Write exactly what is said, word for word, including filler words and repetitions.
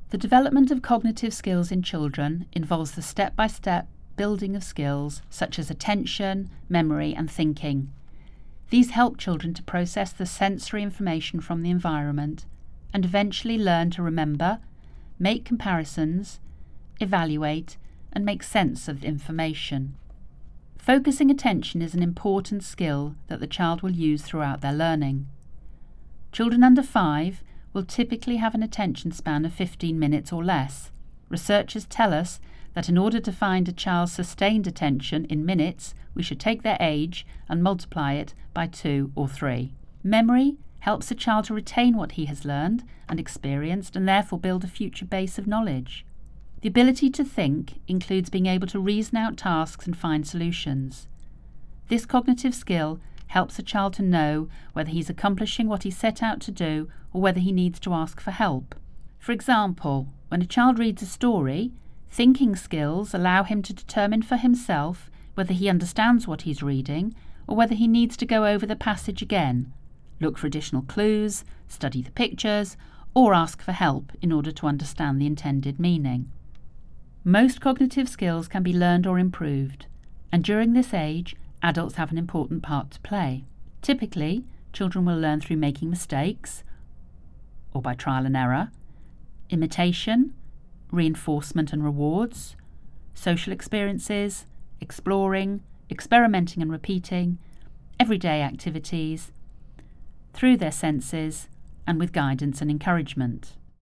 The development of cognitive skills in children involves the step-by-step building of skills such as attention, memory, and thinking. These help children to process the sensory information from the environment and eventually learn to remember, make comparisons, evaluate, and make sense of information. Focusing attention is an important skill that the child will use throughout their learning. Children under five will typically have an attention span of fifteen minutes or less. Researchers tell us that in order to find a child's sustained attention in minutes, we should take their age and multiply it by two or three. Memory helps a child to retain what he has learned and experienced and therefore build a future base of knowledge. The ability to think includes being able to reason out tasks and find solutions. This cognitive skill helps a child to know whether he's accomplishing what he set out to do or whether he needs to ask for help. For example, when a child reads a story, thinking skills allow him to determine for himself whether he understands what he's reading or whether he needs to go over the passage again, look for additional clues, study the pictures, or ask for help in order to understand the intended meaning. Most cognitive skills can be learned or improved, and during this age, adults have an important part to play. Typically, children will learn through making mistakes, or by trial and error, imitation, reinforcement and rewards, social experiences, exploring, experimenting and repeating, everyday activities, through their senses, and with guidance and encouragement.